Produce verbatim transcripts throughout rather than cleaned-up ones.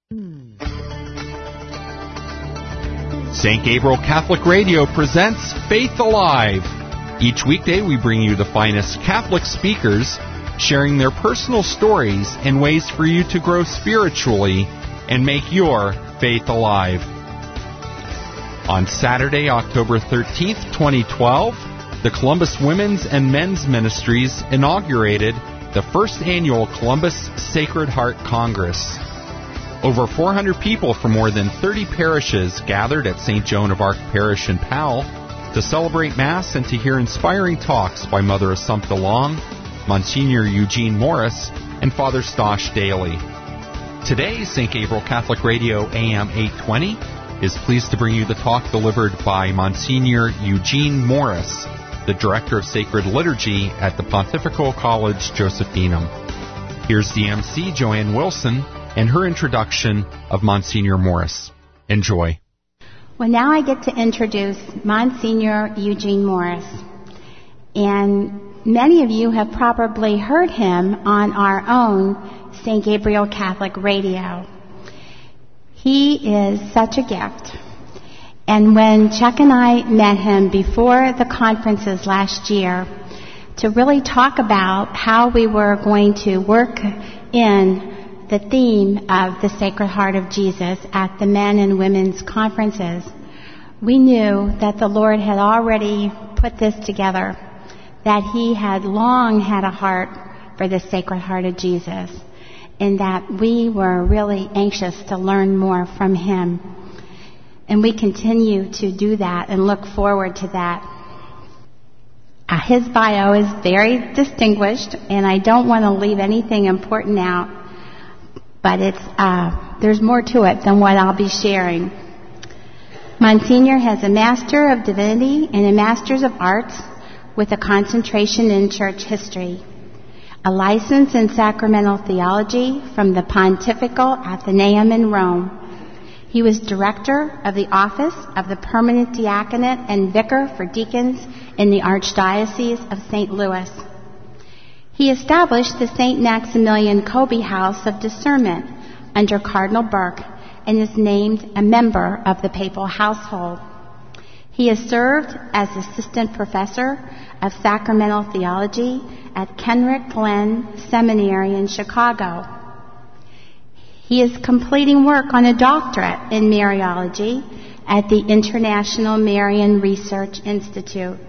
Saint Gabriel Catholic Radio presents Faith Alive. Each weekday we bring you the finest Catholic speakers sharing their personal stories and ways for you to grow spiritually and make your faith alive. On Saturday, October thirteenth, twenty twelve, the Columbus Women's and Men's Ministries inaugurated the first annual Columbus Sacred Heart Congress. Over four hundred people from more than thirty parishes gathered at Saint Joan of Arc Parish in Powell to celebrate Mass and to hear inspiring talks by Mother Assumpta Long, Monsignor Eugene Morris, and Father Stosh Daly. Today, Saint Gabriel Catholic Radio A M eight twenty is pleased to bring you the talk delivered by Monsignor Eugene Morris, the Director of Sacred Liturgy at the Pontifical College Josephinum. Here's the M C, Joanne Wilson, and her introduction of Monsignor Morris. Enjoy. Well, now I get to introduce Monsignor Eugene Morris. And many of you have probably heard him on our own Saint Gabriel Catholic Radio. He is such a gift. And when Chuck and I met him before the conferences last year to really talk about how we were going to work in the theme of the Sacred Heart of Jesus at the men and women's conferences, we knew that the Lord had already put this together, that he had long had a heart for the Sacred Heart of Jesus, and that we were really anxious to learn more from him. And we continue to do that and look forward to that. Uh, his bio is very distinguished, and I don't want to leave anything important out, but it's uh, there's more to it than what I'll be sharing. Monsignor has a Master of Divinity and a Master's of Arts with a concentration in church history, a license in sacramental theology from the Pontifical Athenaeum in Rome. He was director of the Office of the Permanent Diaconate and Vicar for Deacons in the Archdiocese of Saint Louis. He established the Saint Maximilian Kolbe House of Discernment under Cardinal Burke and is named a member of the papal household. He has served as assistant professor of sacramental theology at Kenrick Glen Seminary in Chicago. He is completing work on a doctorate in Mariology at the International Marian Research Institute.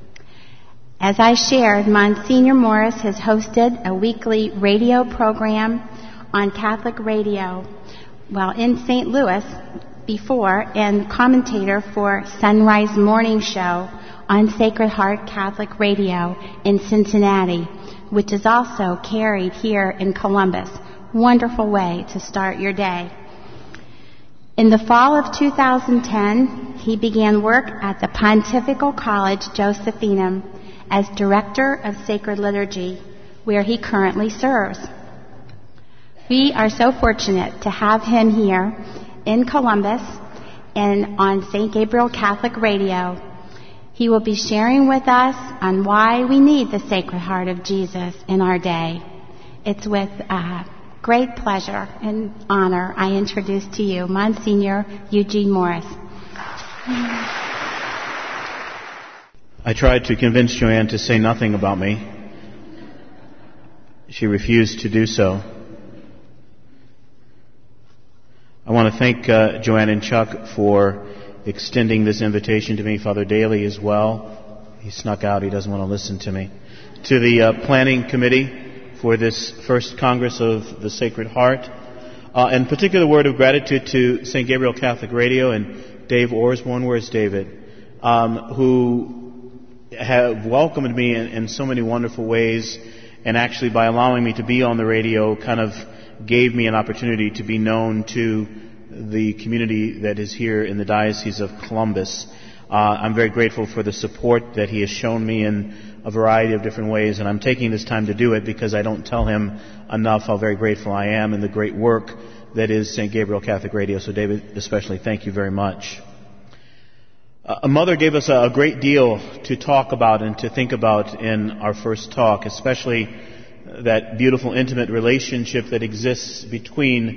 As I shared, Monsignor Morris has hosted a weekly radio program on Catholic radio while in Saint Louis before, and commentator for Sunrise Morning Show on Sacred Heart Catholic Radio in Cincinnati, which is also carried here in Columbus. Wonderful way to start your day. In the fall of two thousand ten, he began work at the Pontifical College Josephinum as Director of Sacred Liturgy, where he currently serves. We are so fortunate to have him here in Columbus and on Saint Gabriel Catholic Radio. He will be sharing with us on why we need the Sacred Heart of Jesus in our day. It's with uh, great pleasure and honor I introduce to you Monsignor Eugene Morris. I tried to convince Joanne to say nothing about me. She refused to do so. I want to thank uh, Joanne and Chuck for extending this invitation to me, Father Daly as well. He snuck out. He doesn't want to listen to me. To the uh, planning committee for this first Congress of the Sacred Heart. Uh, and particular word of gratitude to Saint Gabriel Catholic Radio and Dave Orsborn. Where's David? Um, who have welcomed me in, in so many wonderful ways, and actually by allowing me to be on the radio kind of gave me an opportunity to be known to the community that is here in the Diocese of Columbus. Uh, I'm very grateful for the support that he has shown me in a variety of different ways, and I'm taking this time to do it because I don't tell him enough how very grateful I am in the great work that is Saint Gabriel Catholic Radio. So David, especially, thank you very much. A mother gave us a great deal to talk about and to think about in our first talk, especially that beautiful, intimate relationship that exists between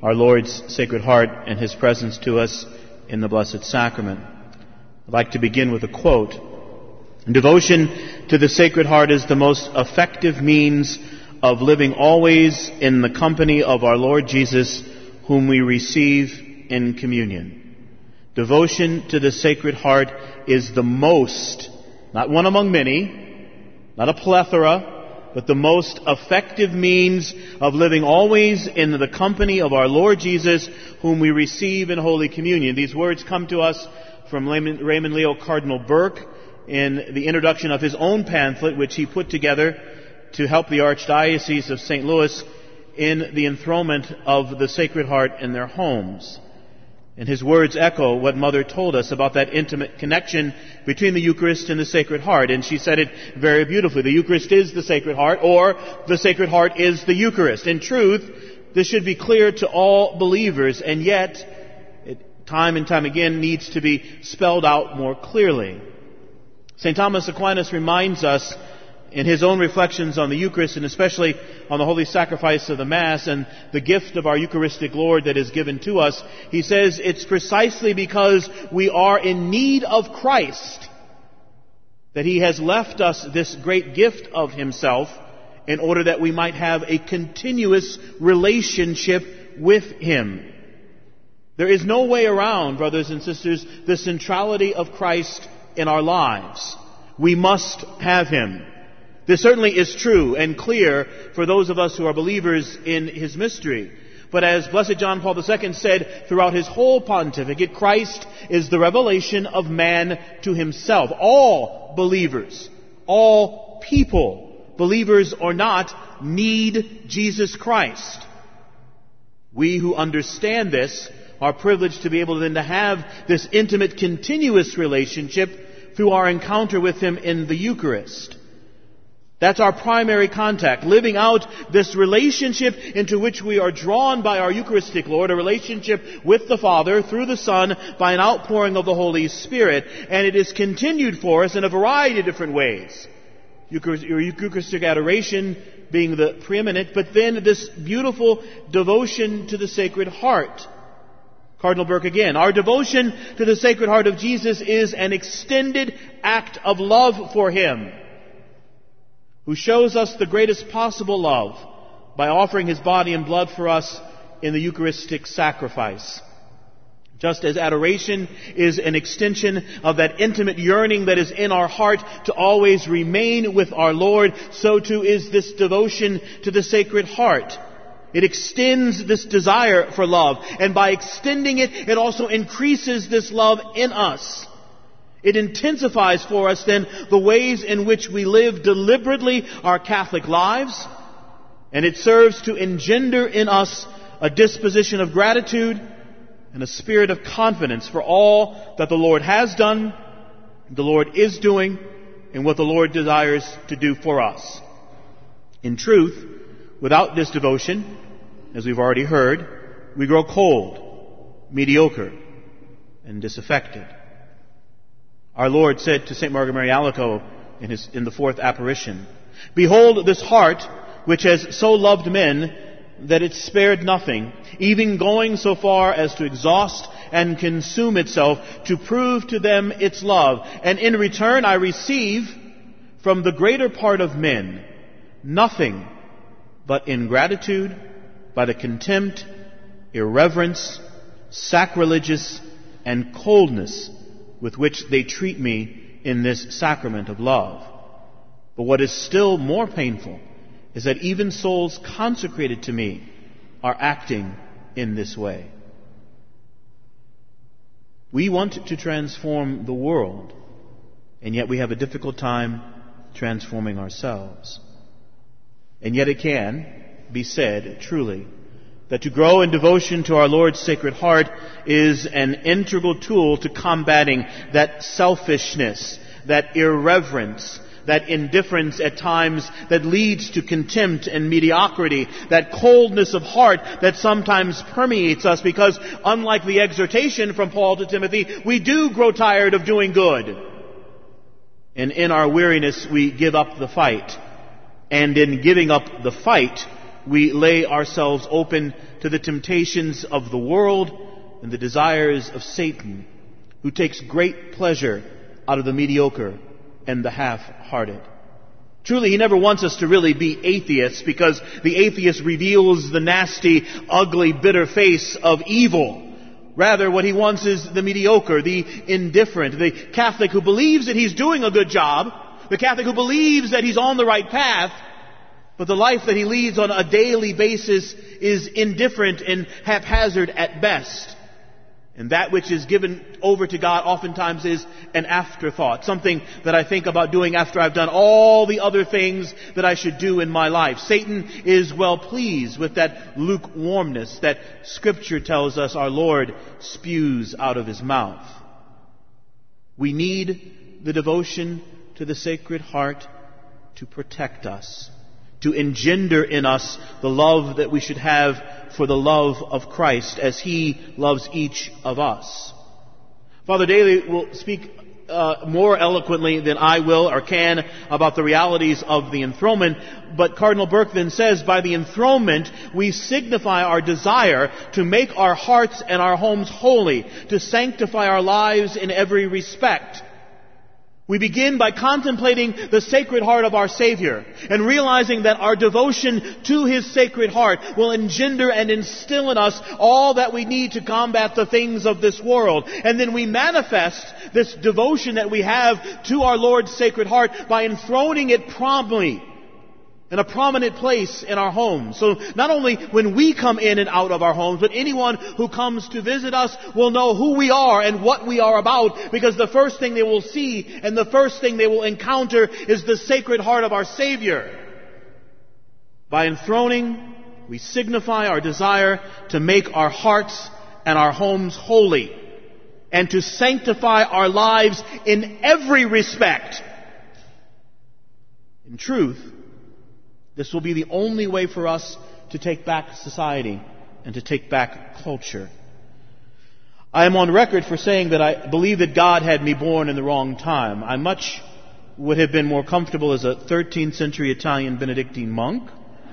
our Lord's Sacred Heart and His presence to us in the Blessed Sacrament. I'd like to begin with a quote. Devotion to the Sacred Heart is the most effective means of living always in the company of our Lord Jesus, whom we receive in communion. Devotion to the Sacred Heart is the most, not one among many, not a plethora, but the most effective means of living always in the company of our Lord Jesus, whom we receive in Holy Communion. These words come to us from Raymond Leo Cardinal Burke in the introduction of his own pamphlet, which he put together to help the Archdiocese of Saint Louis in the enthronement of the Sacred Heart in their homes. And his words echo what Mother told us about that intimate connection between the Eucharist and the Sacred Heart. And she said it very beautifully. The Eucharist is the Sacred Heart, or the Sacred Heart is the Eucharist. In truth, this should be clear to all believers, and yet, it, time and time again, needs to be spelled out more clearly. Saint Thomas Aquinas reminds us in his own reflections on the Eucharist, and especially on the holy sacrifice of the Mass and the gift of our Eucharistic Lord that is given to us, he says it's precisely because we are in need of Christ that He has left us this great gift of Himself in order that we might have a continuous relationship with Him. There is no way around, brothers and sisters, the centrality of Christ in our lives. We must have Him. This certainly is true and clear for those of us who are believers in His mystery. But as Blessed John Paul the Second said throughout his whole pontificate, Christ is the revelation of man to himself. All believers, all people, believers or not, need Jesus Christ. We who understand this are privileged to be able then to have this intimate, continuous relationship through our encounter with Him in the Eucharist. That's our primary contact, living out this relationship into which we are drawn by our Eucharistic Lord, a relationship with the Father through the Son by an outpouring of the Holy Spirit. And it is continued for us in a variety of different ways. Eucharistic adoration being the preeminent, but then this beautiful devotion to the Sacred Heart. Cardinal Burke again, our devotion to the Sacred Heart of Jesus is an extended act of love for Him, who shows us the greatest possible love by offering His body and blood for us in the Eucharistic sacrifice. Just as adoration is an extension of that intimate yearning that is in our heart to always remain with our Lord, so too is this devotion to the Sacred Heart. It extends this desire for love, and by extending it, it also increases this love in us. It intensifies for us then the ways in which we live deliberately our Catholic lives, and it serves to engender in us a disposition of gratitude and a spirit of confidence for all that the Lord has done, the Lord is doing, and what the Lord desires to do for us. In truth, without this devotion, as we've already heard, we grow cold, mediocre, and disaffected. Our Lord said to Saint Margaret Mary Alacoque in, his, in the fourth apparition, "Behold this heart which has so loved men that it spared nothing, even going so far as to exhaust and consume itself to prove to them its love. And in return I receive from the greater part of men nothing but ingratitude by the contempt, irreverence, sacrilegious, and coldness with which they treat me in this sacrament of love. But what is still more painful is that even souls consecrated to me are acting in this way." We want to transform the world, and yet we have a difficult time transforming ourselves. And yet it can be said, truly, that to grow in devotion to our Lord's Sacred Heart is an integral tool to combating that selfishness, that irreverence, that indifference at times that leads to contempt and mediocrity, that coldness of heart that sometimes permeates us because, unlike the exhortation from Paul to Timothy, we do grow tired of doing good. And in our weariness, we give up the fight. And in giving up the fight, we lay ourselves open to the temptations of the world and the desires of Satan, who takes great pleasure out of the mediocre and the half-hearted. Truly, he never wants us to really be atheists, because the atheist reveals the nasty, ugly, bitter face of evil. Rather, what he wants is the mediocre, the indifferent, the Catholic who believes that he's doing a good job, the Catholic who believes that he's on the right path, but the life that he leads on a daily basis is indifferent and haphazard at best. And that which is given over to God oftentimes is an afterthought, something that I think about doing after I've done all the other things that I should do in my life. Satan is well pleased with that lukewarmness that Scripture tells us our Lord spews out of his mouth. We need the devotion to the Sacred Heart to protect us, to engender in us the love that we should have for the love of Christ as He loves each of us. Father Daly will speak uh, more eloquently than I will or can about the realities of the enthronement, but Cardinal Burke then says, by the enthronement we signify our desire to make our hearts and our homes holy, to sanctify our lives in every respect. We begin by contemplating the Sacred Heart of our Savior and realizing that our devotion to His Sacred Heart will engender and instill in us all that we need to combat the things of this world. And then we manifest this devotion that we have to our Lord's Sacred Heart by enthroning it promptly in a prominent place in our homes. So not only when we come in and out of our homes, but anyone who comes to visit us will know who we are and what we are about, because the first thing they will see and the first thing they will encounter is the Sacred Heart of our Savior. By enthroning, we signify our desire to make our hearts and our homes holy and to sanctify our lives in every respect. In truth, this will be the only way for us to take back society and to take back culture. I am on record for saying that I believe that God had me born in the wrong time. I much would have been more comfortable as a thirteenth century Italian Benedictine monk.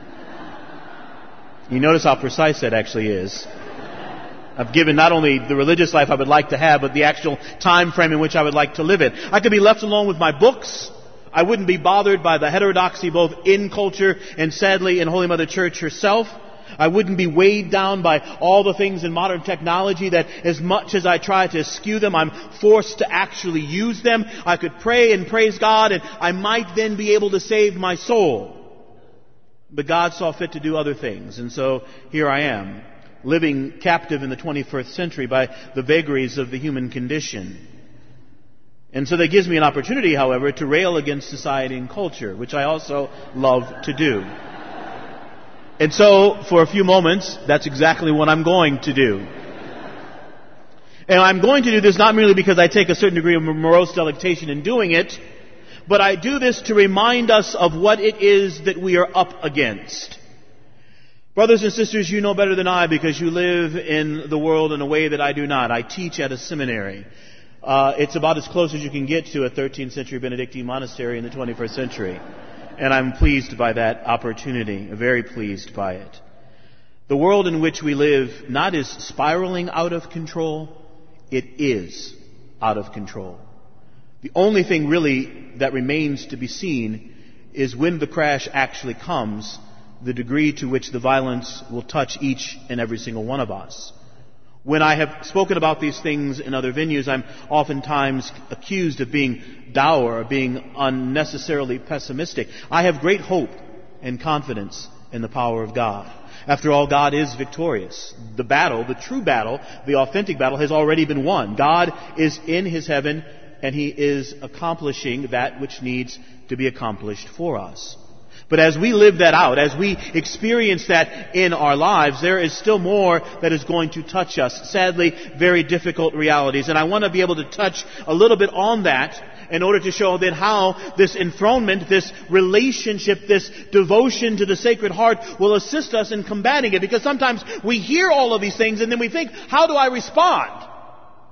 You notice how precise that actually is. I've given not only the religious life I would like to have, but the actual time frame in which I would like to live it. I could be left alone with my books. I wouldn't be bothered by the heterodoxy both in culture and sadly in Holy Mother Church herself. I wouldn't be weighed down by all the things in modern technology that as much as I try to eschew them, I'm forced to actually use them. I could pray and praise God, and I might then be able to save my soul. But God saw fit to do other things, and so here I am, living captive in the twenty-first century by the vagaries of the human condition. And so that gives me an opportunity, however, to rail against society and culture, which I also love to do. And so, for a few moments, that's exactly what I'm going to do. And I'm going to do this not merely because I take a certain degree of morose delectation in doing it, but I do this to remind us of what it is that we are up against. Brothers and sisters, you know better than I because you live in the world in a way that I do not. I teach at a seminary. Uh, it's about as close as you can get to a thirteenth century Benedictine monastery in the twenty-first century. And I'm pleased by that opportunity, very pleased by it. The world in which we live not is spiraling out of control, it is out of control. The only thing really that remains to be seen is when the crash actually comes, the degree to which the violence will touch each and every single one of us. When I have spoken about these things in other venues, I'm oftentimes accused of being dour or being unnecessarily pessimistic. I have great hope and confidence in the power of God. After all, God is victorious. The battle, the true battle, the authentic battle has already been won. God is in His heaven and He is accomplishing that which needs to be accomplished for us. But as we live that out, as we experience that in our lives, there is still more that is going to touch us. Sadly, very difficult realities. And I want to be able to touch a little bit on that in order to show then how this enthronement, this relationship, this devotion to the Sacred Heart will assist us in combating it. Because sometimes we hear all of these things and then we think, how do I respond?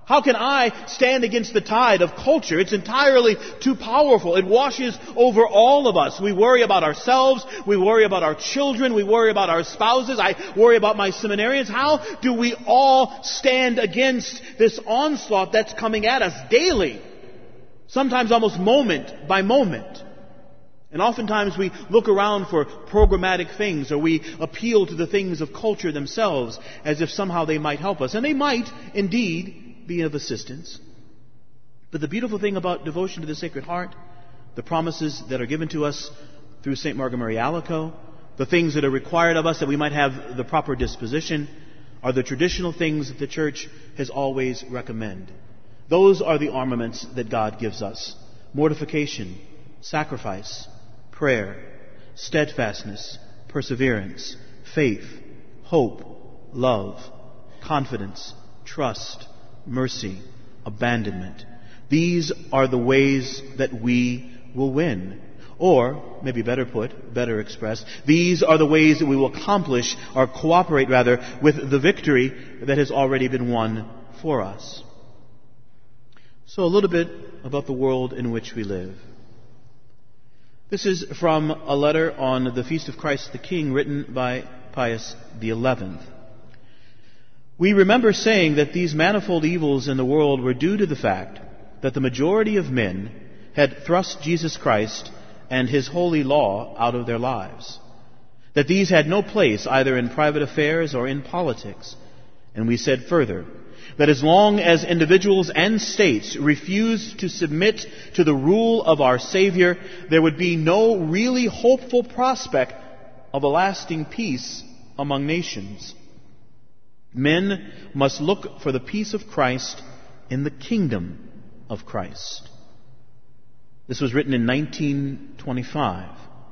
How can I stand against the tide of culture? It's entirely too powerful. It washes over all of us. We worry about ourselves. We worry about our children. We worry about our spouses. I worry about my seminarians. How do we all stand against this onslaught that's coming at us daily? Sometimes almost moment by moment. And oftentimes we look around for programmatic things, or we appeal to the things of culture themselves as if somehow they might help us. And they might indeed be of assistance. But the beautiful thing about devotion to the Sacred Heart, the promises that are given to us through Saint Margaret Mary Alacoque, the things that are required of us that we might have the proper disposition, are the traditional things that the Church has always recommended. Those are the armaments that God gives us. Mortification, sacrifice, prayer, steadfastness, perseverance, faith, hope, love, confidence, trust, mercy, abandonment. These are the ways that we will win. Or, maybe better put, better expressed, these are the ways that we will accomplish, or cooperate rather, with the victory that has already been won for us. So a little bit about the world in which we live. This is from a letter on the Feast of Christ the King written by Pius the Eleventh. We remember saying that these manifold evils in the world were due to the fact that the majority of men had thrust Jesus Christ and His holy law out of their lives, that these had no place either in private affairs or in politics. And we said further, that as long as individuals and states refused to submit to the rule of our Savior, there would be no really hopeful prospect of a lasting peace among nations. Men must look for the peace of Christ in the kingdom of Christ. This was written in nineteen twenty-five.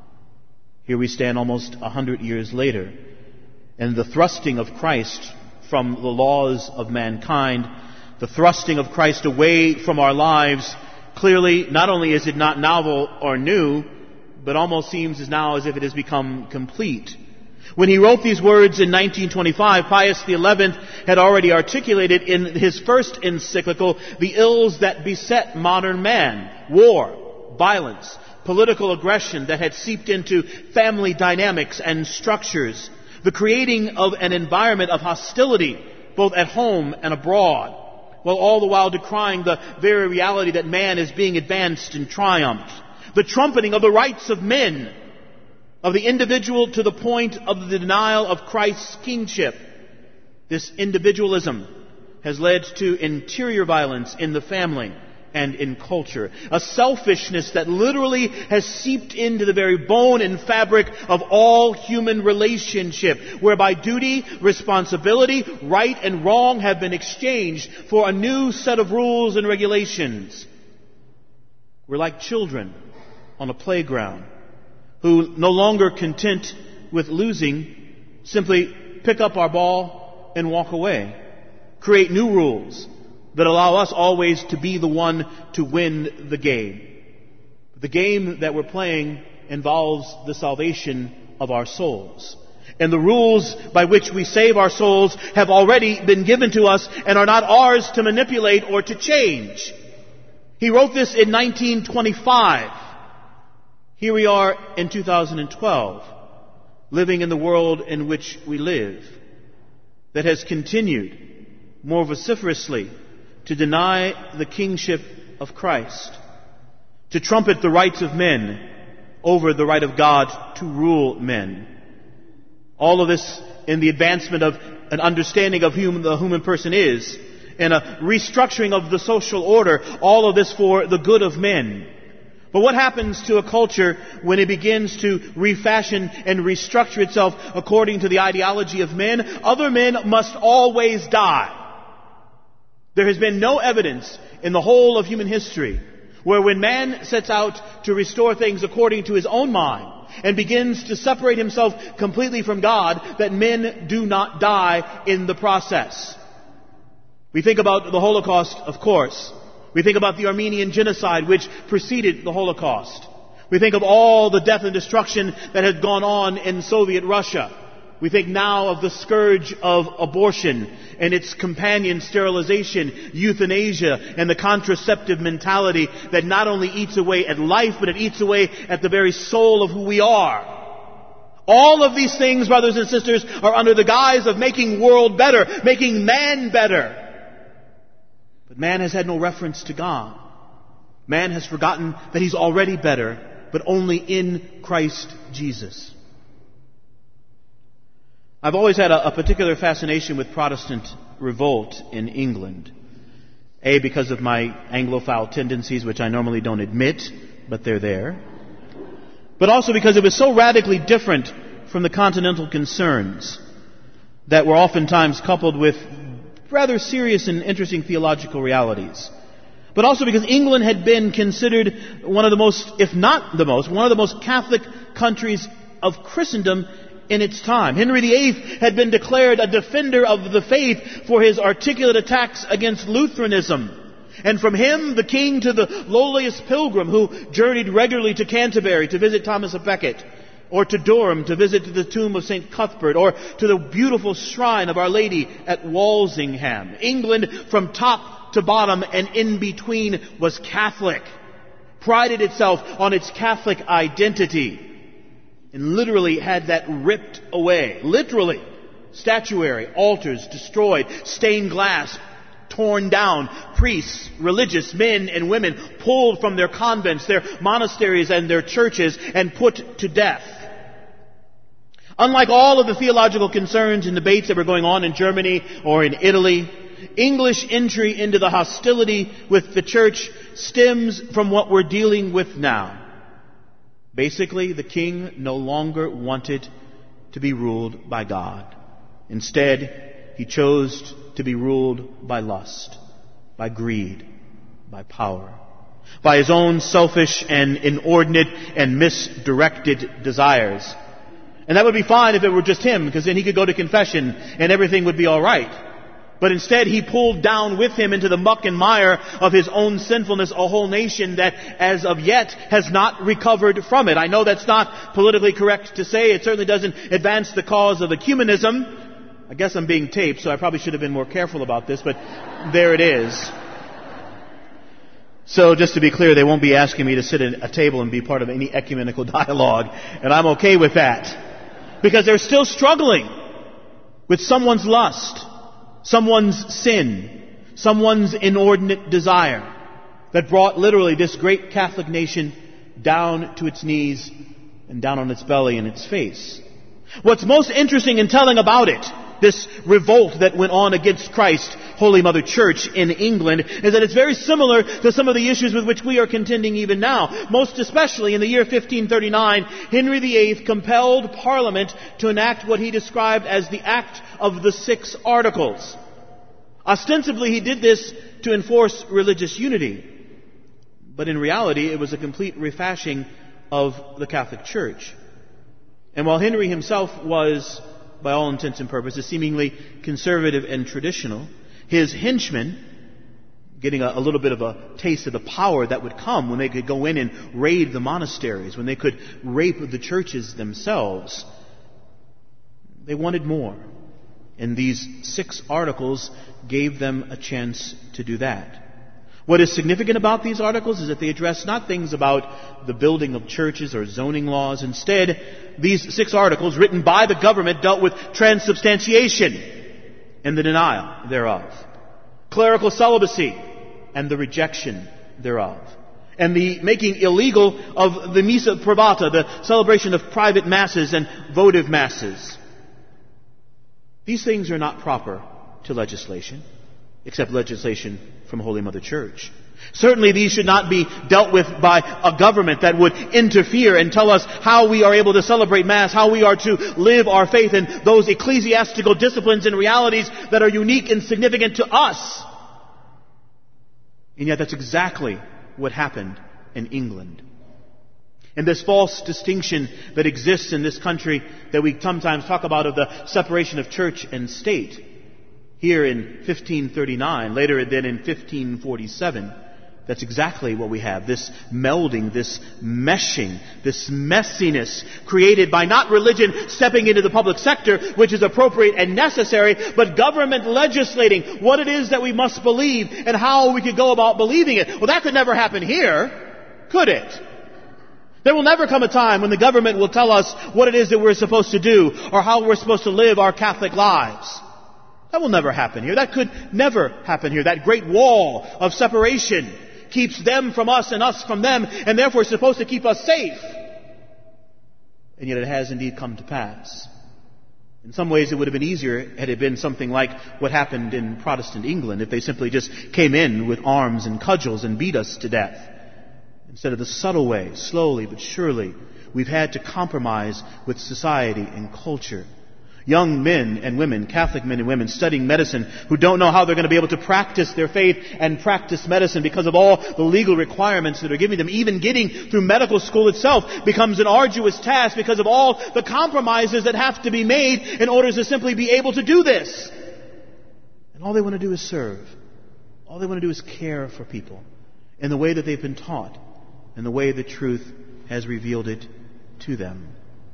Here we stand almost a hundred years later, and the thrusting of Christ from the laws of mankind, the thrusting of Christ away from our lives, clearly not only is it not novel or new, but almost seems as now as if it has become complete. When he wrote these words in nineteen twenty-five, Pius the Eleventh had already articulated in his first encyclical the ills that beset modern man: war, violence, political aggression that had seeped into family dynamics and structures, the creating of an environment of hostility both at home and abroad, while all the while decrying the very reality that man is being advanced in triumph, the trumpeting of the rights of men, of the individual to the point of the denial of Christ's kingship. This individualism has led to interior violence in the family and in culture. A selfishness that literally has seeped into the very bone and fabric of all human relationship, whereby duty, responsibility, right and wrong have been exchanged for a new set of rules and regulations. We're like children on a playground who, no longer content with losing, simply pick up our ball and walk away. Create new rules that allow us always to be the one to win the game. The game that we're playing involves the salvation of our souls. And the rules by which we save our souls have already been given to us and are not ours to manipulate or to change. He wrote this in nineteen twenty-five. Here we are in two thousand twelve, living in the world in which we live, that has continued more vociferously to deny the kingship of Christ, to trumpet the rights of men over the right of God to rule men. All of this in the advancement of an understanding of whom the human person is, and a restructuring of the social order, all of this for the good of men. But what happens to a culture when it begins to refashion and restructure itself according to the ideology of men? Other men must always die. There has been no evidence in the whole of human history where when man sets out to restore things according to his own mind and begins to separate himself completely from God, that men do not die in the process. We think about the Holocaust, of course. We think about the Armenian genocide which preceded the Holocaust. We think of all the death and destruction that had gone on in Soviet Russia. We think now of the scourge of abortion and its companion sterilization, euthanasia, and the contraceptive mentality that not only eats away at life, but it eats away at the very soul of who we are. All of these things, brothers and sisters, are under the guise of making world better, making man better. But man has had no reference to God. Man has forgotten that he's already better, but only in Christ Jesus. I've always had a, a particular fascination with Protestant revolt in England. A, because of my Anglophile tendencies, which I normally don't admit, but they're there. But also because it was so radically different from the continental concerns that were oftentimes coupled with rather serious and interesting theological realities. But also because England had been considered one of the most, if not the most, one of the most Catholic countries of Christendom in its time. Henry the Eighth had been declared a defender of the faith for his articulate attacks against Lutheranism. And from him, the king, to the lowliest pilgrim who journeyed regularly to Canterbury to visit Thomas of Becket, or to Durham to visit the tomb of Saint Cuthbert, or to the beautiful shrine of Our Lady at Walsingham. England, from top to bottom and in between, was Catholic, prided itself on its Catholic identity, and literally had that ripped away. Literally. Statuary, altars destroyed, stained glass torn down, priests, religious men and women pulled from their convents, their monasteries and their churches and put to death. Unlike all of the theological concerns and debates that were going on in Germany or in Italy, English entry into the hostility with the church stems from what we're dealing with now. Basically, the king no longer wanted to be ruled by God. Instead, he chose to be ruled by lust, by greed, by power, by his own selfish and inordinate and misdirected desires. And that would be fine if it were just him, because then he could go to confession and everything would be all right. But instead, he pulled down with him into the muck and mire of his own sinfulness a whole nation that, as of yet, has not recovered from it. I know that's not politically correct to say. It certainly doesn't advance the cause of ecumenism. I guess I'm being taped, so I probably should have been more careful about this, but there it is. So just to be clear, they won't be asking me to sit at a table and be part of any ecumenical dialogue, and I'm okay with that. Because they're still struggling with someone's lust, someone's sin, someone's inordinate desire that brought literally this great Catholic nation down to its knees and down on its belly and its face. What's most interesting and telling about it, this revolt that went on against Christ, Holy Mother Church in England, is that it's very similar to some of the issues with which we are contending even now. Most especially in the year fifteen thirty-nine, Henry the Eighth compelled Parliament to enact what he described as the Act of the Six Articles. Ostensibly, he did this to enforce religious unity. But in reality, it was a complete refashioning of the Catholic Church. And while Henry himself was, by all intents and purposes, seemingly conservative and traditional, his henchmen, getting a, a little bit of a taste of the power that would come when they could go in and raid the monasteries, when they could rape the churches themselves, they wanted more. And these six articles gave them a chance to do that. What is significant about these articles is that they address not things about the building of churches or zoning laws. Instead, these six articles, written by the government, dealt with transubstantiation and the denial thereof, clerical celibacy and the rejection thereof, and the making illegal of the missa privata, the celebration of private masses and votive masses. These things are not proper to legislation, except legislation from Holy Mother Church. Certainly these should not be dealt with by a government that would interfere and tell us how we are able to celebrate Mass, how we are to live our faith in those ecclesiastical disciplines and realities that are unique and significant to us. And yet that's exactly what happened in England. And this false distinction that exists in this country that we sometimes talk about of the separation of church and state, here in fifteen thirty-nine, later than in fifteen forty-seven, That's exactly what we have. This melding, this meshing, this messiness created by not religion stepping into the public sector, which is appropriate and necessary, but government legislating what it is that we must believe and how we could go about believing it. Well, that could never happen here, could it? There will never come a time when the government will tell us what it is that we're supposed to do or how we're supposed to live our Catholic lives. That will never happen here. That could never happen here. That great wall of separation keeps them from us and us from them, and therefore is supposed to keep us safe. And yet it has indeed come to pass. In some ways it would have been easier had it been something like what happened in Protestant England, if they simply just came in with arms and cudgels and beat us to death. Instead of the subtle way, slowly but surely, we've had to compromise with society and culture. Young men and women, Catholic men and women, studying medicine who don't know how they're going to be able to practice their faith and practice medicine because of all the legal requirements that are giving them. Even getting through medical school itself becomes an arduous task because of all the compromises that have to be made in order to simply be able to do this. And all they want to do is serve. All they want to do is care for people in the way that they've been taught, in the way the truth has revealed it to them.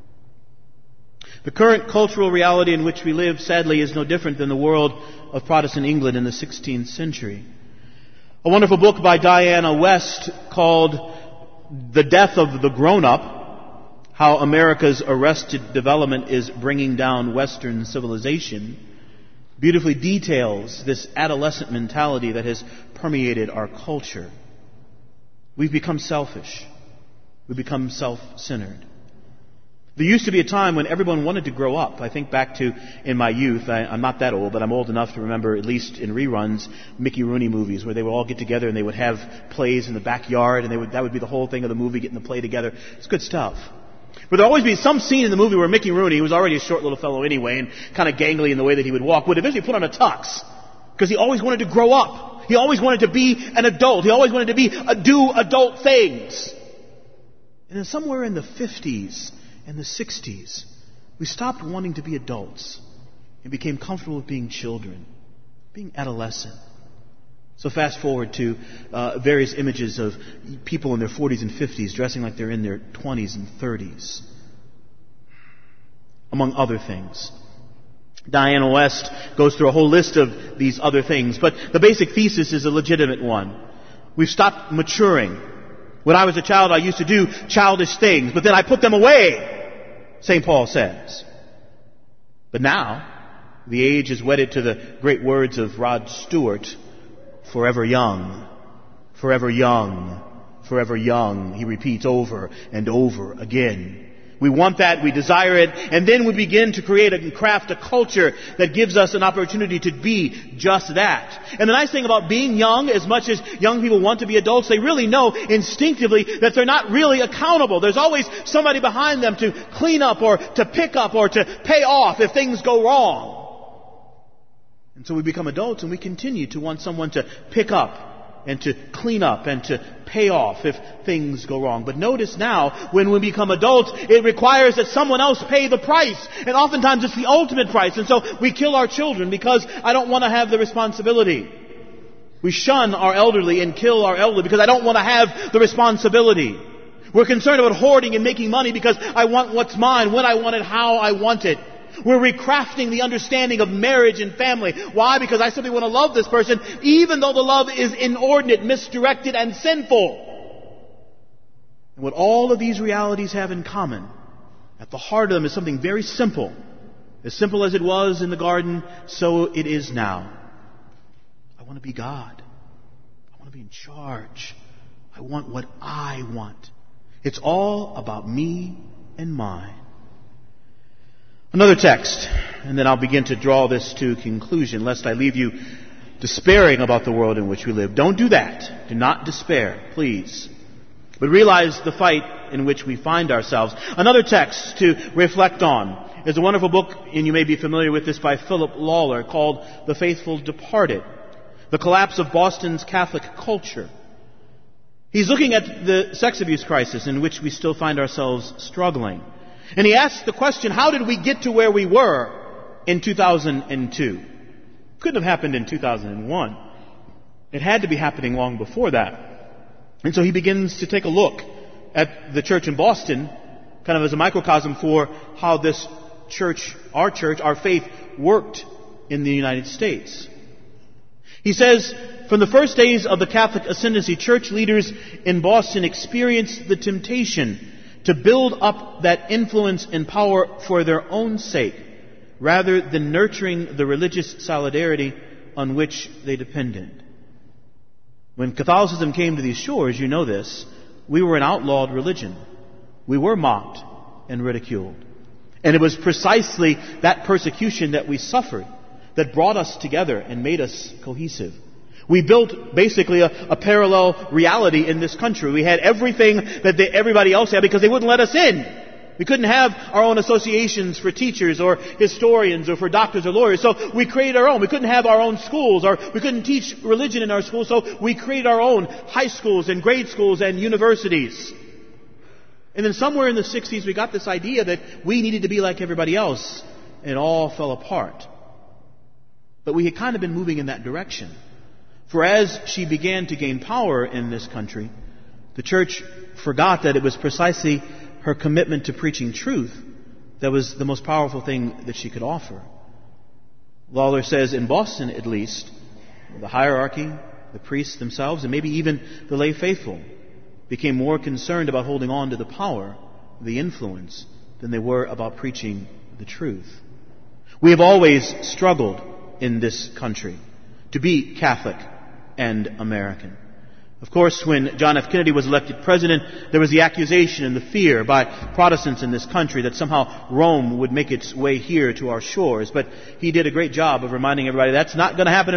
The current cultural reality in which we live, sadly, is no different than the world of Protestant England in the sixteenth century. A wonderful book by Diana West called The Death of the Grown-Up, How America's Arrested Development is Bringing Down Western Civilization, beautifully details this adolescent mentality that has permeated our culture. We've become selfish. We've become self-centered. There used to be a time when everyone wanted to grow up. I think back to, in my youth, I, I'm not that old, but I'm old enough to remember, at least in reruns, Mickey Rooney movies where they would all get together and they would have plays in the backyard, and they would, that would be the whole thing of the movie, getting the play together. It's good stuff. But there would always be some scene in the movie where Mickey Rooney, who was already a short little fellow anyway and kind of gangly in the way that he would walk, would eventually put on a tux because he always wanted to grow up. He always wanted to be an adult. He always wanted to be uh, do adult things. And then somewhere in the fifties, in the sixties, we stopped wanting to be adults and became comfortable with being children, being adolescent. So fast forward to uh, various images of people in their forties and fifties dressing like they're in their twenties and thirties, among other things. Diana West goes through a whole list of these other things, but the basic thesis is a legitimate one. We've stopped maturing. When I was a child, I used to do childish things, but then I put them away, Saint Paul says. But now, the age is wedded to the great words of Rod Stewart, forever young, forever young, forever young, he repeats over and over again. We want that, we desire it, and then we begin to create and craft a culture that gives us an opportunity to be just that. And the nice thing about being young, as much as young people want to be adults, they really know instinctively that they're not really accountable. There's always somebody behind them to clean up or to pick up or to pay off if things go wrong. And so we become adults and we continue to want someone to pick up and to clean up and to pay off if things go wrong. But notice now, when we become adults, it requires that someone else pay the price. And oftentimes it's the ultimate price. And so we kill our children because I don't want to have the responsibility. We shun our elderly and kill our elderly because I don't want to have the responsibility. We're concerned about hoarding and making money because I want what's mine, when I want it, how I want it. We're recrafting the understanding of marriage and family. Why? Because I simply want to love this person, even though the love is inordinate, misdirected, and sinful. And what all of these realities have in common, at the heart of them, is something very simple. As simple as it was in the garden, so it is now. I want to be God. I want to be in charge. I want what I want. It's all about me and mine. Another text, and then I'll begin to draw this to conclusion, lest I leave you despairing about the world in which we live. Don't do that. Do not despair, please. But realize the fight in which we find ourselves. Another text to reflect on is a wonderful book, and you may be familiar with this, by Philip Lawler, called The Faithful Departed, The Collapse of Boston's Catholic Culture. He's looking at the sex abuse crisis in which we still find ourselves struggling. And he asks the question, how did we get to where we were in two thousand two? Couldn't have happened in two thousand one. It had to be happening long before that. And so he begins to take a look at the church in Boston, kind of as a microcosm for how this church, our church, our faith, worked in the United States. He says, from the first days of the Catholic ascendancy, church leaders in Boston experienced the temptation to build up that influence and power for their own sake, rather than nurturing the religious solidarity on which they depended. When Catholicism came to these shores, you know this, we were an outlawed religion. We were mocked and ridiculed. And it was precisely that persecution that we suffered that brought us together and made us cohesive. We built basically a, a parallel reality in this country. We had everything that they, everybody else had because they wouldn't let us in. We couldn't have our own associations for teachers or historians or for doctors or lawyers. So we created our own. We couldn't have our own schools, or we couldn't teach religion in our schools. So we created our own high schools and grade schools and universities. And then somewhere in the sixties we got this idea that we needed to be like everybody else, and it all fell apart. But we had kind of been moving in that direction. For as she began to gain power in this country, the church forgot that it was precisely her commitment to preaching truth that was the most powerful thing that she could offer. Lawler says, in Boston at least, the hierarchy, the priests themselves, and maybe even the lay faithful became more concerned about holding on to the power, the influence, than they were about preaching the truth. We have always struggled in this country to be Catholic and American. Of course, when John F. Kennedy was elected president, there was the accusation and the fear by Protestants in this country that somehow Rome would make its way here to our shores. But he did a great job of reminding everybody that's not going to happen at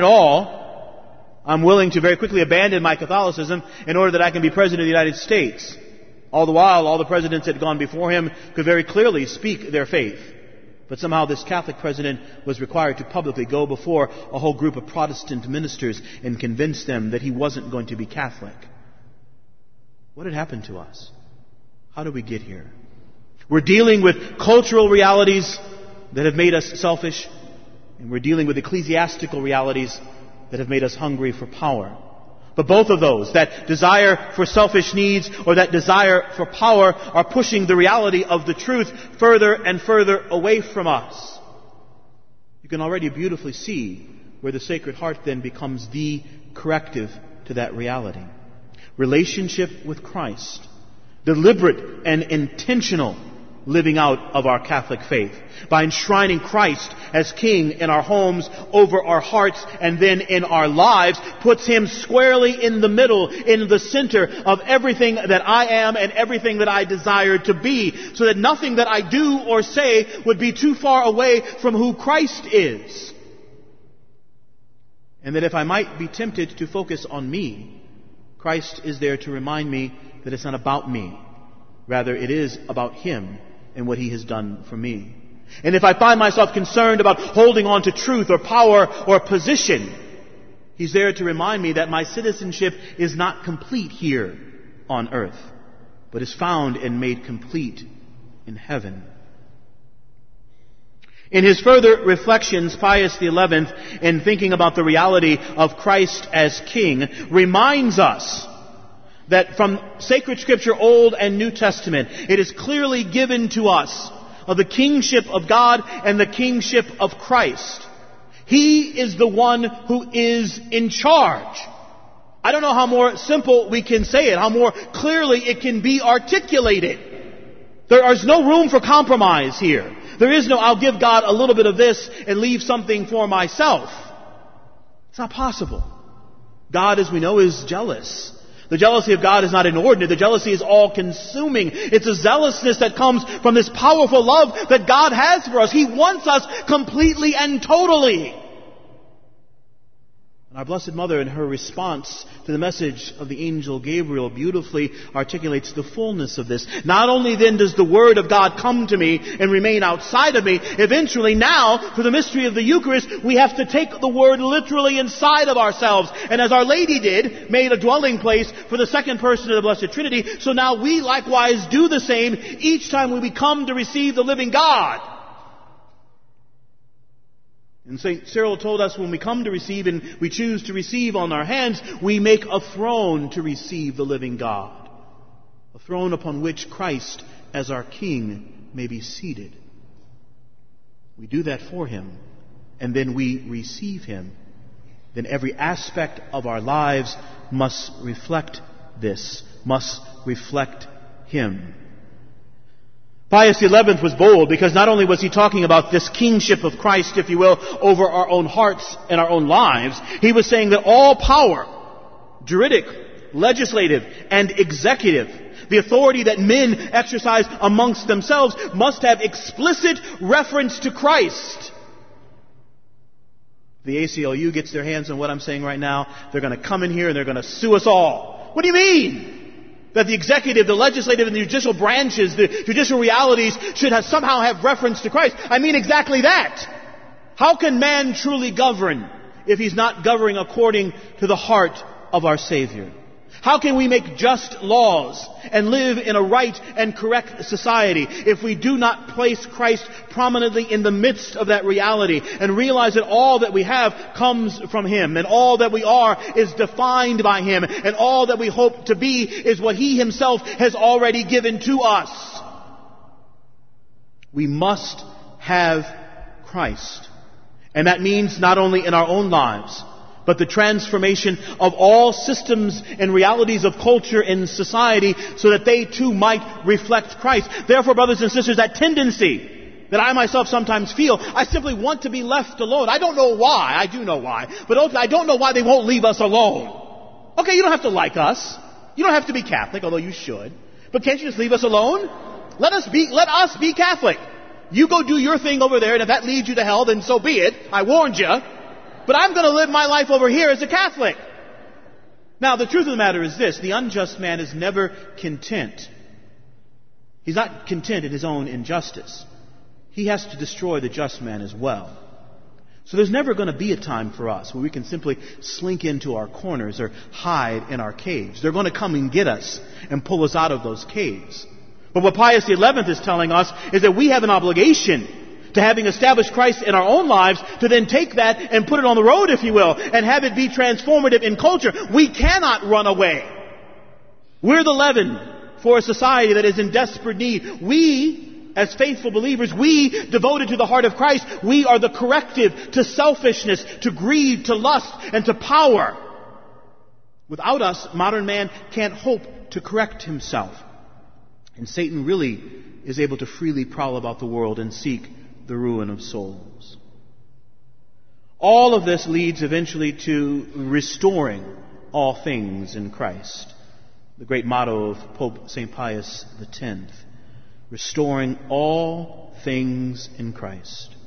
all. I'm willing to very quickly abandon my Catholicism in order that I can be president of the United States. All the while, all the presidents that had gone before him could very clearly speak their faith. But somehow this Catholic president was required to publicly go before a whole group of Protestant ministers and convince them that he wasn't going to be Catholic. What had happened to us? How did we get here? We're dealing with cultural realities that have made us selfish, and we're dealing with ecclesiastical realities that have made us hungry for power. But both of those, that desire for selfish needs or that desire for power, are pushing the reality of the truth further and further away from us. You can already beautifully see where the Sacred Heart then becomes the corrective to that reality. Relationship with Christ. Deliberate and intentional living out of our Catholic faith by enshrining Christ as King in our homes, over our hearts, and then in our lives, puts Him squarely in the middle, in the center of everything that I am and everything that I desire to be, so that nothing that I do or say would be too far away from who Christ is. And that if I might be tempted to focus on me, Christ is there to remind me that it's not about me. Rather, it is about Him and what He has done for me. And if I find myself concerned about holding on to truth or power or position, He's there to remind me that my citizenship is not complete here on earth, but is found and made complete in heaven. In his further reflections, Pius the eleventh, in thinking about the reality of Christ as King, reminds us that from sacred Scripture, Old and New Testament, it is clearly given to us of the kingship of God and the kingship of Christ. He is the one who is in charge. I don't know how more simple we can say it, how more clearly it can be articulated. There is no room for compromise here. There is no, I'll give God a little bit of this and leave something for myself. It's not possible. God, as we know, is jealous. The jealousy of God is not inordinate. The jealousy is all-consuming. It's a zealousness that comes from this powerful love that God has for us. He wants us completely and totally. And our Blessed Mother, in her response to the message of the angel Gabriel, beautifully articulates the fullness of this. Not only then does the Word of God come to me and remain outside of me, eventually now, for the mystery of the Eucharist, we have to take the Word literally inside of ourselves. And as Our Lady did, made a dwelling place for the second person of the Blessed Trinity, so now we likewise do the same each time we come to receive the living God. And Saint Cyril told us when we come to receive and we choose to receive on our hands, we make a throne to receive the living God. A throne upon which Christ, as our King, may be seated. We do that for Him, and then we receive Him. Then every aspect of our lives must reflect this, must reflect Him. Pius the eleventh was bold because not only was he talking about this kingship of Christ, if you will, over our own hearts and our own lives, he was saying that all power, juridic, legislative, and executive, the authority that men exercise amongst themselves, must have explicit reference to Christ. If the A C L U gets their hands on what I'm saying right now, they're going to come in here and they're going to sue us all. What do you mean? That the executive, the legislative, and the judicial branches, the judicial realities should have somehow have reference to Christ. I mean exactly that. How can man truly govern if he's not governing according to the heart of our Savior? How can we make just laws and live in a right and correct society if we do not place Christ prominently in the midst of that reality and realize that all that we have comes from Him and all that we are is defined by Him and all that we hope to be is what He Himself has already given to us? We must have Christ. And that means not only in our own lives, but the transformation of all systems and realities of culture and society so that they too might reflect Christ. Therefore, brothers and sisters, that tendency that I myself sometimes feel, I simply want to be left alone. I don't know why. I do know why. But ultimately, I don't know why they won't leave us alone. Okay, you don't have to like us. You don't have to be Catholic, although you should. But can't you just leave us alone? Let us be, let us be Catholic. You go do your thing over there, and if that leads you to hell, then so be it. I warned you. But I'm going to live my life over here as a Catholic. Now, the truth of the matter is this. The unjust man is never content. He's not content in his own injustice. He has to destroy the just man as well. So there's never going to be a time for us where we can simply slink into our corners or hide in our caves. They're going to come and get us and pull us out of those caves. But what Pius the eleventh is telling us is that we have an obligation to having established Christ in our own lives, to then take that and put it on the road, if you will, and have it be transformative in culture. We cannot run away. We're the leaven for a society that is in desperate need. We, as faithful believers, we, devoted to the heart of Christ, we are the corrective to selfishness, to greed, to lust, and to power. Without us, modern man can't hope to correct himself. And Satan really is able to freely prowl about the world and seek the ruin of souls. All of this leads eventually to restoring all things in Christ. The great motto of Pope Saint Pius the tenth. Restoring all things in Christ.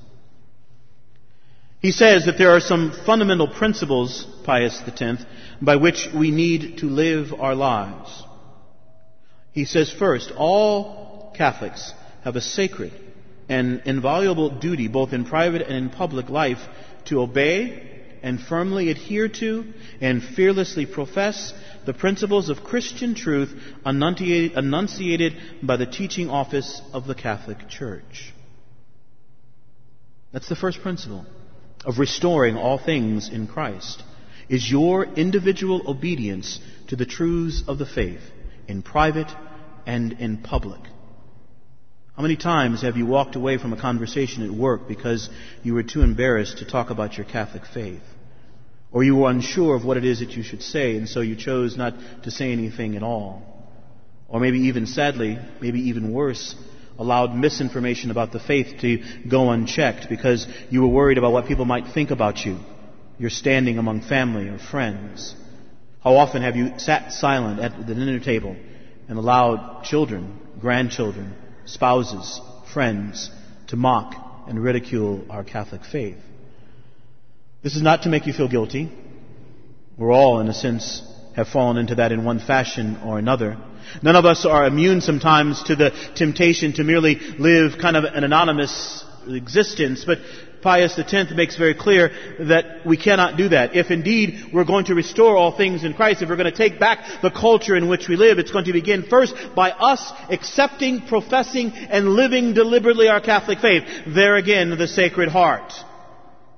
He says that there are some fundamental principles, Pius the tenth, by which we need to live our lives. He says first, all Catholics have a sacred and inviolable duty, both in private and in public life, to obey and firmly adhere to and fearlessly profess the principles of Christian truth enunciated, enunciated by the teaching office of the Catholic Church. That's the first principle of restoring all things in Christ, is your individual obedience to the truths of the faith in private and in public. How many times have you walked away from a conversation at work because you were too embarrassed to talk about your Catholic faith? Or you were unsure of what it is that you should say, and so you chose not to say anything at all? Or maybe even sadly, maybe even worse, allowed misinformation about the faith to go unchecked because you were worried about what people might think about you, your standing among family or friends. How often have you sat silent at the dinner table and allowed children, grandchildren, spouses, friends to mock and ridicule our Catholic faith? This is not to make you feel guilty. We're all, in a sense, have fallen into that in one fashion or another. None of us are immune sometimes to the temptation to merely live kind of an anonymous existence, but Pius the tenth makes very clear that we cannot do that. If indeed we're going to restore all things in Christ, if we're going to take back the culture in which we live, it's going to begin first by us accepting, professing, and living deliberately our Catholic faith. There again, the Sacred Heart.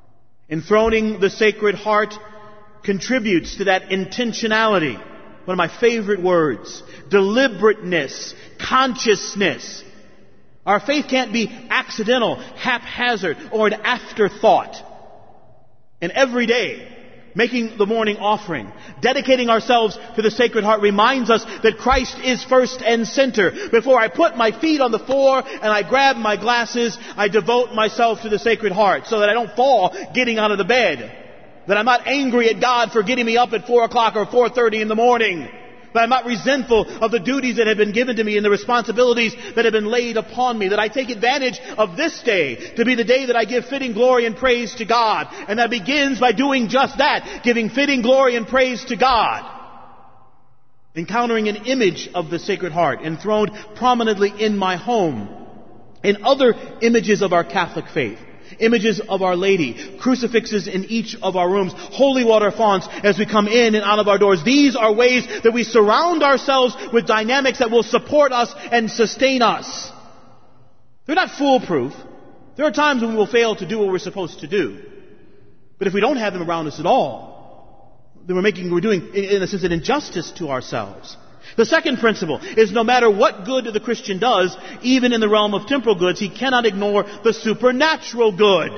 Enthroning the Sacred Heart contributes to that intentionality. One of my favorite words. Deliberateness. Consciousness. Our faith can't be accidental, haphazard, or an afterthought. And every day, making the morning offering, dedicating ourselves to the Sacred Heart reminds us that Christ is first and center. Before I put my feet on the floor and I grab my glasses, I devote myself to the Sacred Heart so that I don't fall getting out of the bed. That I'm not angry at God for getting me up at four o'clock or four thirty in the morning. That I'm not resentful of the duties that have been given to me and the responsibilities that have been laid upon me. That I take advantage of this day to be the day that I give fitting glory and praise to God. And that begins by doing just that, giving fitting glory and praise to God. Encountering an image of the Sacred Heart enthroned prominently in my home. In other images of our Catholic faith. Images of Our Lady, crucifixes in each of our rooms, holy water fonts as we come in and out of our doors. These are ways that we surround ourselves with dynamics that will support us and sustain us. They're not foolproof. There are times when we will fail to do what we're supposed to do. But if we don't have them around us at all, then we're making, we're doing, in a sense, an injustice to ourselves. The second principle is no matter what good the Christian does, even in the realm of temporal goods, he cannot ignore the supernatural good.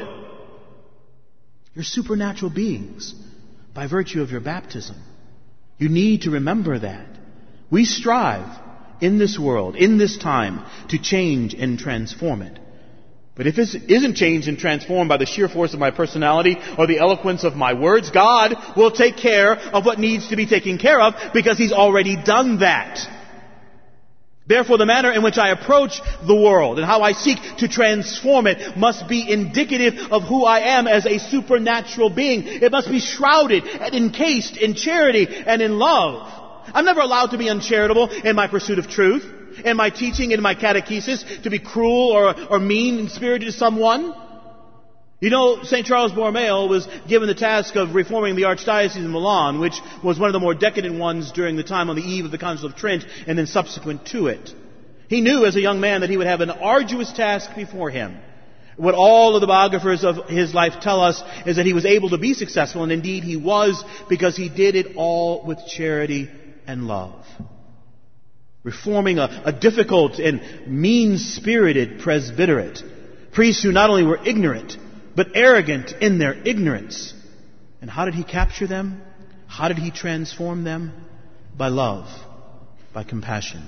You're supernatural beings by virtue of your baptism. You need to remember that. We strive in this world, in this time, to change and transform it. But if it isn't changed and transformed by the sheer force of my personality or the eloquence of my words, God will take care of what needs to be taken care of because He's already done that. Therefore, the manner in which I approach the world and how I seek to transform it must be indicative of who I am as a supernatural being. It must be shrouded and encased in charity and in love. I'm never allowed to be uncharitable in my pursuit of truth. In my teaching, in my catechesis, to be cruel or, or mean-spirited to someone. You know, Saint Charles Borromeo was given the task of reforming the Archdiocese of Milan, which was one of the more decadent ones during the time on the eve of the Council of Trent and then subsequent to it. He knew as a young man that he would have an arduous task before him. What all of the biographers of his life tell us is that he was able to be successful, and indeed he was, because he did it all with charity and love. Reforming a, a difficult and mean-spirited presbyterate. Priests who not only were ignorant, but arrogant in their ignorance. And how did he capture them? How did he transform them? By love, by compassion.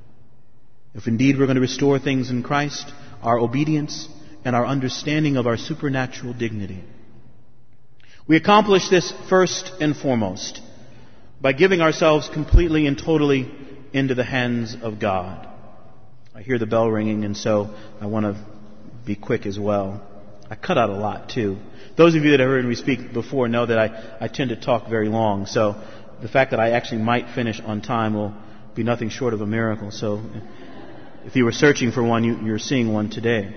If indeed we're going to restore things in Christ, our obedience and our understanding of our supernatural dignity. We accomplish this first and foremost by giving ourselves completely and totally into the hands of God. I hear the bell ringing, and so I want to be quick as well. I cut out a lot, too. Those of you that have heard me speak before know that I, I tend to talk very long, so the fact that I actually might finish on time will be nothing short of a miracle. So if you were searching for one, you, you're seeing one today.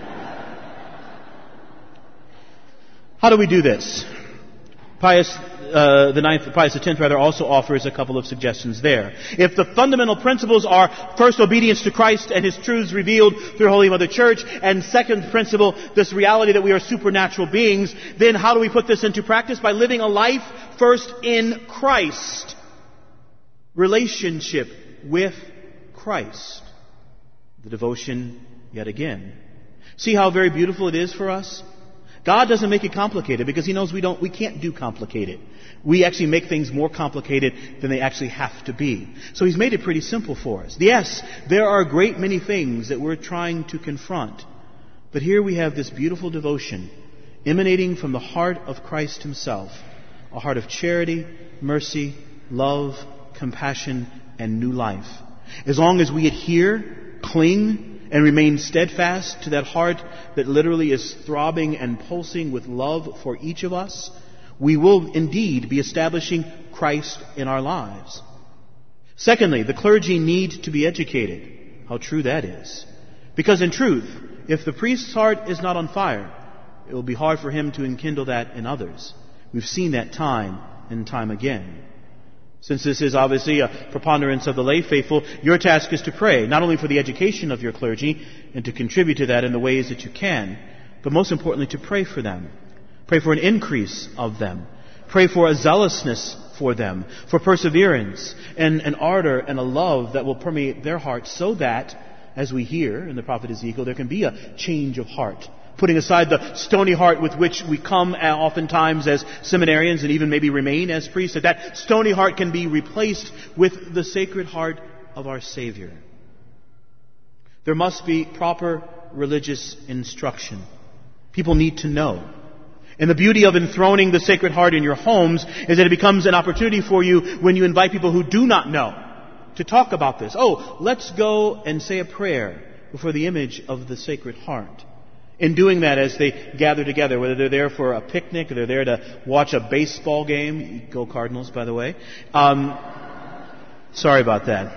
How do we do this? Pius Uh, the ninth, Pius the tenth rather, also offers a couple of suggestions there. If the fundamental principles are first obedience to Christ and His truths revealed through Holy Mother Church, and second principle, this reality that we are supernatural beings, then how do we put this into practice? By living a life first in Christ. Relationship with Christ. The devotion yet again. See how very beautiful it is for us? God doesn't make it complicated because He knows we don't, we can't do complicated. We actually make things more complicated than they actually have to be. So He's made it pretty simple for us. Yes, there are a great many things that we're trying to confront. But here we have this beautiful devotion emanating from the heart of Christ Himself. A heart of charity, mercy, love, compassion, and new life. As long as we adhere, cling, and remain steadfast to that heart that literally is throbbing and pulsing with love for each of us, we will indeed be establishing Christ in our lives. Secondly, the clergy need to be educated. How true that is. Because in truth, if the priest's heart is not on fire, it will be hard for him to enkindle that in others. We've seen that time and time again. Since this is obviously a preponderance of the lay faithful, your task is to pray, not only for the education of your clergy and to contribute to that in the ways that you can, but most importantly to pray for them. Pray for an increase of them. Pray for a zealousness for them, for perseverance and an ardor and a love that will permeate their hearts so that, as we hear in the prophet Ezekiel, there can be a change of heart. Putting aside the stony heart with which we come oftentimes as seminarians and even maybe remain as priests, that that stony heart can be replaced with the sacred heart of our Savior. There must be proper religious instruction. People need to know. And the beauty of enthroning the Sacred Heart in your homes is that it becomes an opportunity for you when you invite people who do not know to talk about this. Oh, let's go and say a prayer before the image of the Sacred Heart. In doing that, as they gather together, whether they're there for a picnic or they're there to watch a baseball game, go Cardinals, by the way. Um, sorry about that.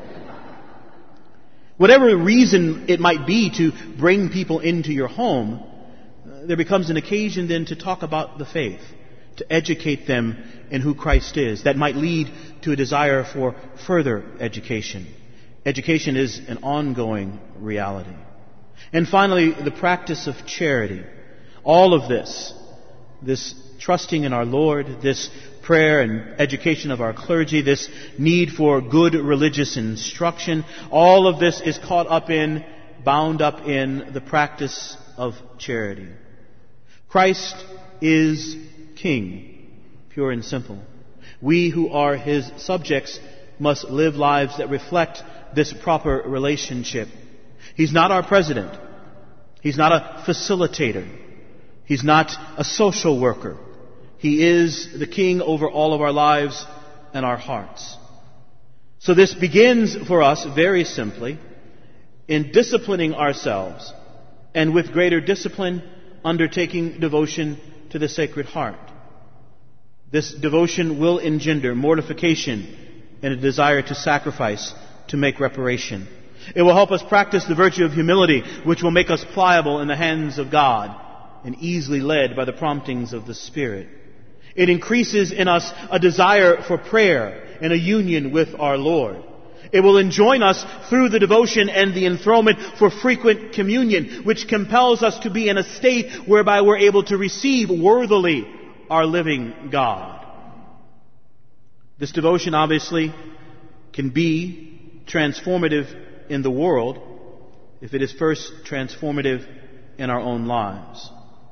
Whatever reason it might be to bring people into your home, there becomes an occasion then to talk about the faith, to educate them in who Christ is. That might lead to a desire for further education. Education is an ongoing reality. And finally, the practice of charity. All of this, this trusting in our Lord, this prayer and education of our clergy, this need for good religious instruction, all of this is caught up in, bound up in the practice of charity. Christ is King, pure and simple. We who are His subjects must live lives that reflect this proper relationship. He's not our president. He's not a facilitator. He's not a social worker. He is the King over all of our lives and our hearts. So this begins for us very simply in disciplining ourselves and with greater discipline undertaking devotion to the Sacred Heart. This devotion will engender mortification and a desire to sacrifice, to make reparation. It will help us practice the virtue of humility, which will make us pliable in the hands of God and easily led by the promptings of the Spirit. It increases in us a desire for prayer and a union with our Lord. It will enjoin us through the devotion and the enthronement for frequent communion, which compels us to be in a state whereby we're able to receive worthily our living God. This devotion obviously can be transformative in the world if it is first transformative in our own lives.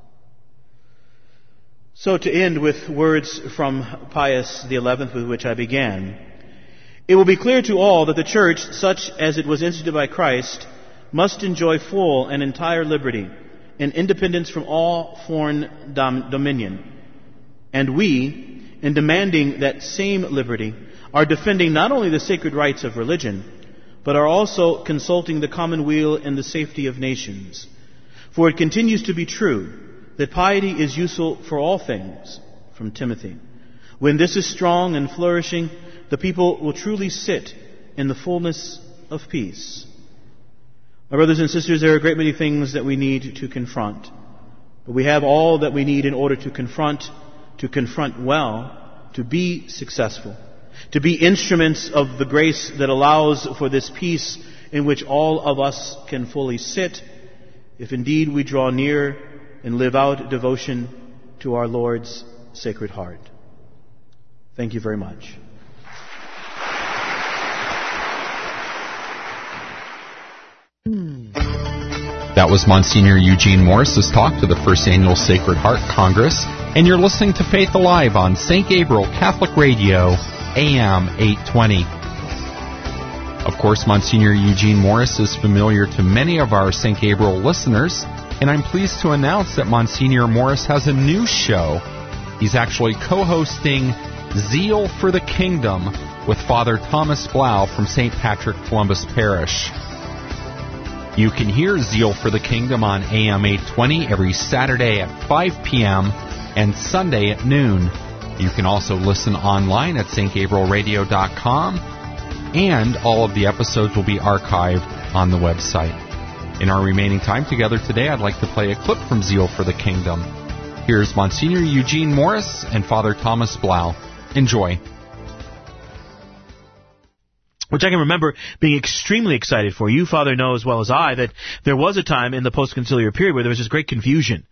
So to end with words from Pius the eleventh with which I began, it will be clear to all that the Church, such as it was instituted by Christ, must enjoy full and entire liberty and independence from all foreign dom- dominion. And we, in demanding that same liberty, are defending not only the sacred rights of religion, but are also consulting the common weal and the safety of nations. For it continues to be true that piety is useful for all things, from Timothy. When this is strong and flourishing, the people will truly sit in the fullness of peace. My brothers and sisters, there are a great many things that we need to confront. But we have all that we need in order to confront, to confront well, to be successful, to be instruments of the grace that allows for this peace in which all of us can fully sit, if indeed we draw near and live out devotion to our Lord's Sacred Heart. Thank you very much. That was Monsignor Eugene Morris's talk to the First Annual Sacred Heart Congress, and you're listening to Faith Alive on Saint Gabriel Catholic Radio, A M eight twenty. Of course, Monsignor Eugene Morris is familiar to many of our Saint Gabriel listeners, and I'm pleased to announce that Monsignor Morris has a new show. He's actually co-hosting Zeal for the Kingdom with Father Thomas Blau from Saint Patrick Columbus Parish. You can hear Zeal for the Kingdom on A M eight twenty every Saturday at five p.m. and Sunday at noon. You can also listen online at st gabriel radio dot com, and all of the episodes will be archived on the website. In our remaining time together today, I'd like to play a clip from Zeal for the Kingdom. Here's Monsignor Eugene Morris and Father Thomas Blau. Enjoy. Which I can remember being extremely excited for. You, Father, know as well as I that there was a time in the post-conciliar period where there was this great confusion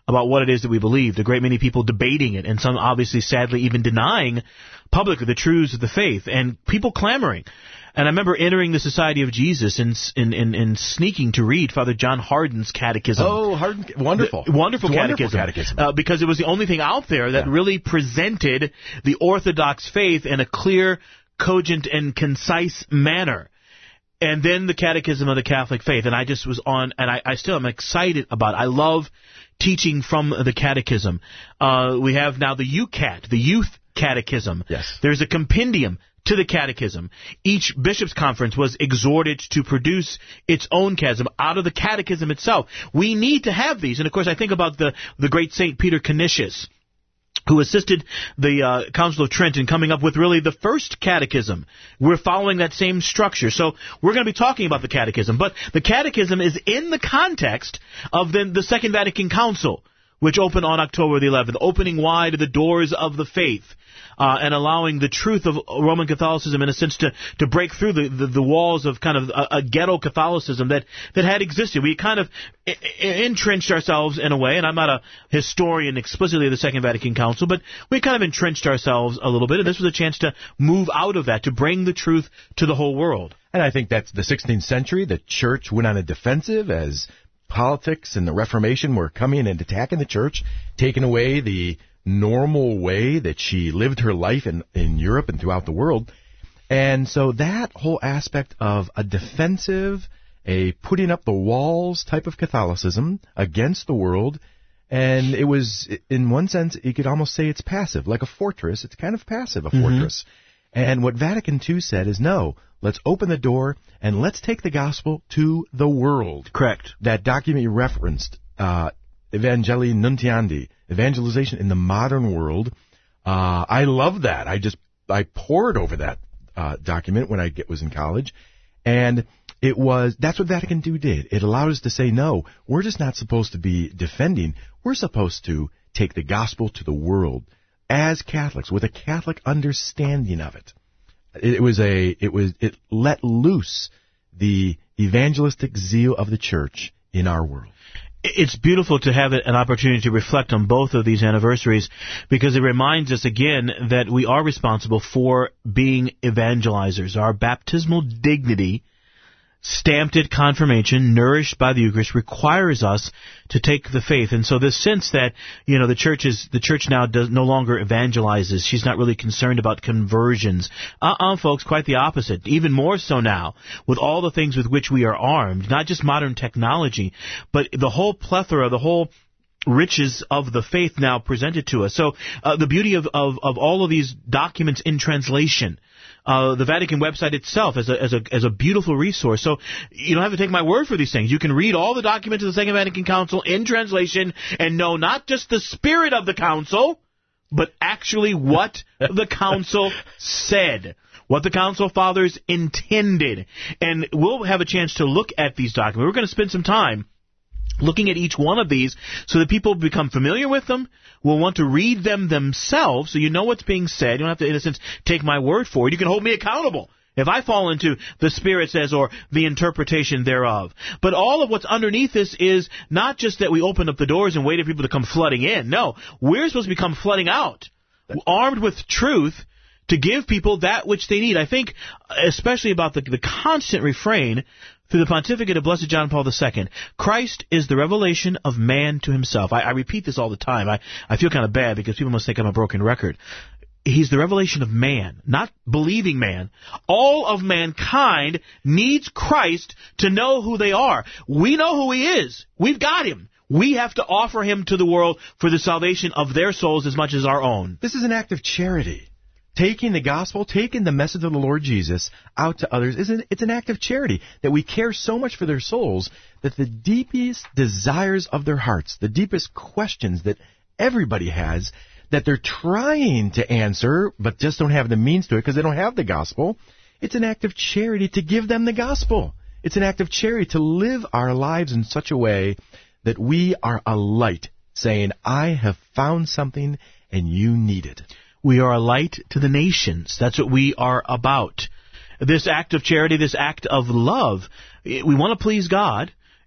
about what it is that we believed. A great many people debating it, and some obviously, sadly, even denying publicly the truths of the faith, and people clamoring. And I remember entering the Society of Jesus and in, in, in sneaking to read Father John Hardin's catechism. Oh, Hardin, wonderful. The, wonderful it's catechism. Wonderful catechism. Uh, because it was the only thing out there that yeah. really presented the Orthodox faith in a clear, cogent, and concise manner. And then the Catechism of the Catholic Faith. And I just was on, and I, I still am excited about it. I love teaching from the Catechism. Uh, we have now the U CAT, the Youth Catechism. Yes. There's a compendium to the Catechism. Each Bishops' Conference was exhorted to produce its own catechism out of the Catechism itself. We need to have these. And, of course, I think about the, the great Saint Peter Canisius, who assisted the uh, Council of Trent in coming up with really the first catechism. We're following that same structure. So we're going to be talking about the catechism. But the catechism is in the context of then the Second Vatican Council, which opened on October the eleventh, opening wide the doors of the faith. Uh, and allowing the truth of Roman Catholicism, in a sense, to, to break through the, the, the walls of kind of a, a ghetto Catholicism that, that had existed. We kind of I- I entrenched ourselves in a way, and I'm not a historian explicitly of the Second Vatican Council, but we kind of entrenched ourselves a little bit, and this was a chance to move out of that, to bring the truth to the whole world. And I think that's the sixteenth century. The church went on a defensive as politics and the Reformation were coming and attacking the church, taking away the normal way that she lived her life in, in Europe and throughout the world. And so that whole aspect of a defensive, a putting up the walls type of Catholicism against the world, and it was, in one sense, you could almost say it's passive, like a fortress. It's kind of passive, a mm-hmm. fortress. And what Vatican Two said is, no, let's open the door and let's take the gospel to the world. Correct. That document you referenced, uh, Evangelii Nuntiandi, evangelization in the modern world. Uh, I love that. I just, I pored over that uh, document when I get, was in college. And it was, that's what Vatican Two did. It allowed us to say, no, we're just not supposed to be defending. We're supposed to take the gospel to the world as Catholics with a Catholic understanding of it. It was a, it was, it let loose the evangelistic zeal of the church in our world. It's beautiful to have an opportunity to reflect on both of these anniversaries, because it reminds us again that we are responsible for being evangelizers. Our baptismal dignity, stamped at confirmation, nourished by the Eucharist, requires us to take the faith. And so this sense that, you know, the church is, the church now does no longer evangelizes. She's not really concerned about conversions. Uh-uh, folks, quite the opposite. Even more so now, with all the things with which we are armed, not just modern technology, but the whole plethora, the whole riches of the faith now presented to us. So uh, the beauty of, of, of all of these documents in translation, Uh, the Vatican website itself as a, as a as a beautiful resource. So you don't have to take my word for these things. You can read all the documents of the Second Vatican Council in translation and know not just the spirit of the council, but actually what the council said, what the council fathers intended. And we'll have a chance to look at these documents. We're going to spend some time looking at each one of these so that people become familiar with them, will want to read them themselves so you know what's being said. You don't have to, in a sense, take my word for it. You can hold me accountable if I fall into the Spirit says or the interpretation thereof. But all of what's underneath this is not just that we open up the doors and wait for people to come flooding in. No, we're supposed to become flooding out, armed with truth to give people that which they need. I think especially about the, the constant refrain through the pontificate of Blessed John Paul the Second, Christ is the revelation of man to himself. I, I repeat this all the time. I, I feel kind of bad because people must think I'm a broken record. He's the revelation of man, not believing man. All of mankind needs Christ to know who they are. We know who he is. We've got him. We have to offer him to the world for the salvation of their souls as much as our own. This is an act of charity. Taking the gospel, taking the message of the Lord Jesus out to others, is an, it's an act of charity, that we care so much for their souls that the deepest desires of their hearts, the deepest questions that everybody has, that they're trying to answer but just don't have the means to it because they don't have the gospel, it's an act of charity to give them the gospel. It's an act of charity to live our lives in such a way that we are a light, saying, I have found something and you need it. We are a light to the nations. That's what we are about. This act of charity, this act of love, we want to please God,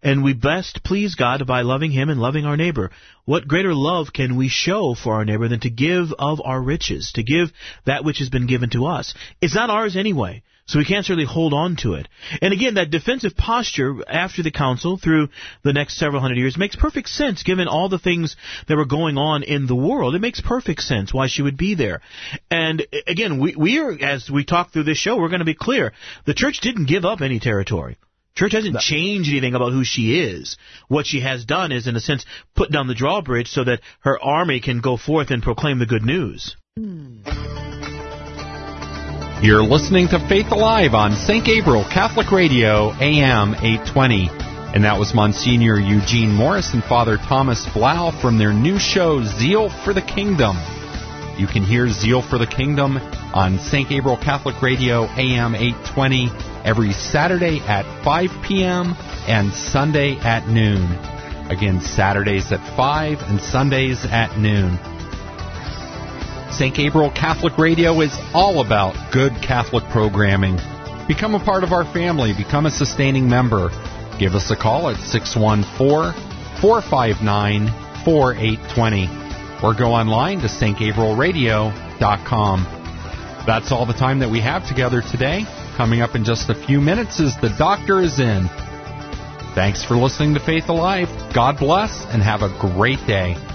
And we best please God by loving Him and loving our neighbor. What greater love can we show for our neighbor than to give of our riches, to give that which has been given to us? It's not ours anyway, so we can't certainly hold on to it. And again, that defensive posture after the council through the next several hundred years makes perfect sense given all the things that were going on in the world. It makes perfect sense why she would be there. And again, we, we are, as we talk through this show, we're going to be clear. The church didn't give up any territory. Church hasn't changed anything about who she is. What she has done is, in a sense, put down the drawbridge so that her army can go forth and proclaim the good news. You're listening to Faith Alive on Saint Gabriel Catholic Radio, A M eight twenty. And that was Monsignor Eugene Morris and Father Thomas Blau from their new show, Zeal for the Kingdom. You can hear Zeal for the Kingdom on Saint Gabriel Catholic Radio, A M eight twenty, every Saturday at five p.m. and Sunday at noon. Again, Saturdays at five and Sundays at noon. Saint Gabriel Catholic Radio is all about good Catholic programming. Become a part of our family. Become a sustaining member. Give us a call at six one four, four five nine, four eight two zero or go online to st gabriel radio dot com. That's all the time that we have together today. Coming up in just a few minutes is The Doctor is In. Thanks for listening to Faith Alive. God bless and have a great day.